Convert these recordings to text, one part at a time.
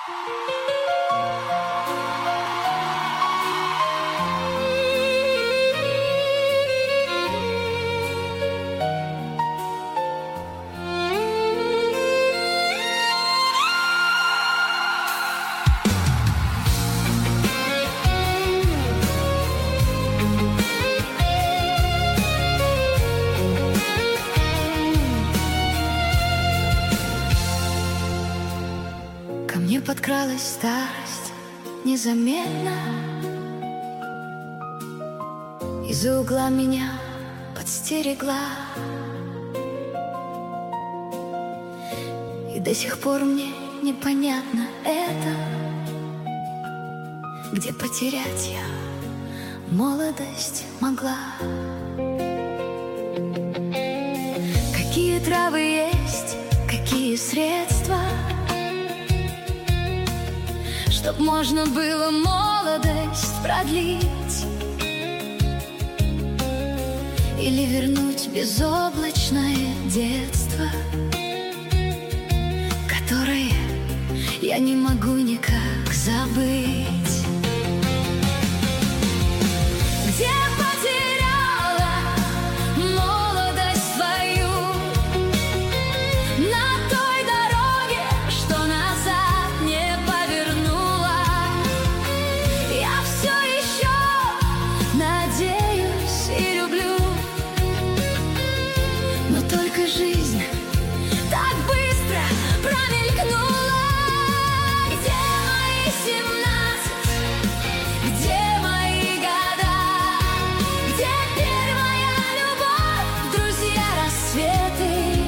Ко мне подкралась старость незаметно, из-за угла меня подстерегла. И до сих пор мне непонятно это, где потерять я молодость могла. Какие травы есть, какие средства, чтоб можно было молодость продлить или вернуть безоблачное детство, которое я не могу никак забыть. Где потеряла молодость свою, на той дороге, что назад не повернула. Я все еще надеюсь и люблю, но только жизнь так быстро промелькнула. Где мои 17? Где мои года? Где первая любовь, друзья, рассветы?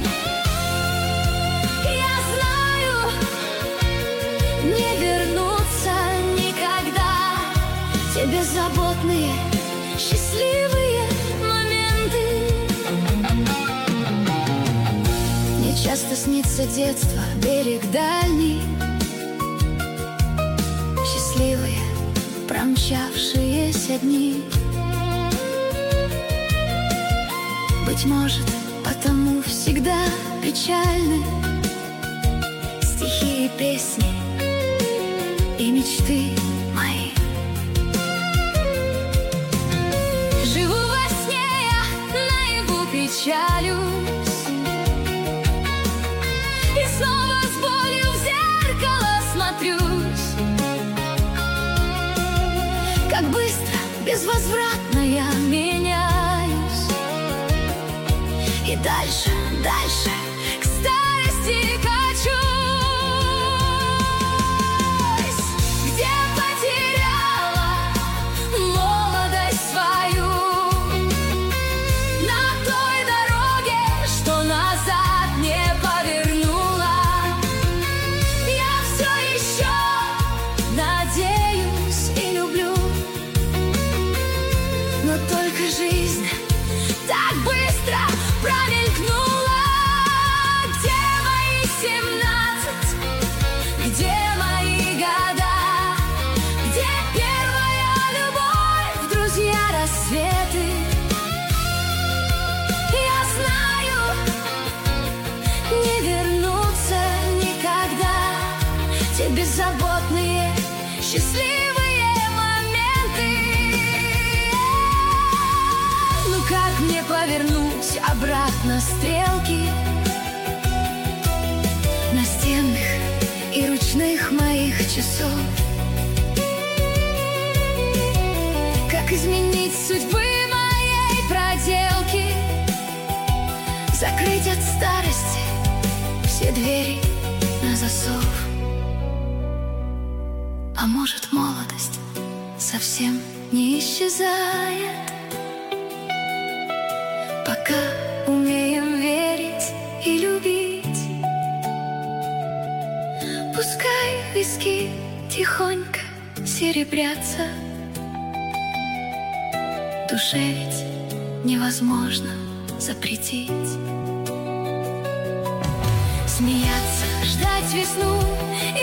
Я знаю, не вернутся никогда те беззаботные, счастливые моменты. Мне часто снится детство, берег дальний, счастливые промчавшиеся дни. Быть может, потому всегда печальны стихи и песни и мечты мои. Живу во сне я, наяву печалюсь, и снова с болью в зеркало смотрюсь. Как быстро, безвозвратно я меняюсь, и дальше, дальше к старости качусь. Где потеряла молодость свою, на той дороге, что назад не повернула. Я все еще надеюсь и люблю, но только жизнь так быстро промелькнула. Где мои 17? Где мои года? Где первая любовь, друзья, рассветы? Я знаю, не вернутся никогда те беззаботные, счастливые моменты. Ну как мне повернуть обратно стрелки настенных и ручных моих часов? Как изменить судьбы моей проделки, закрыть от старости все двери на засов? А может, молодость совсем не исчезает, пока умеем верить и любить? Пускай виски тихонько серебрятся, душе ведь невозможно запретить. Смеяться, ждать весну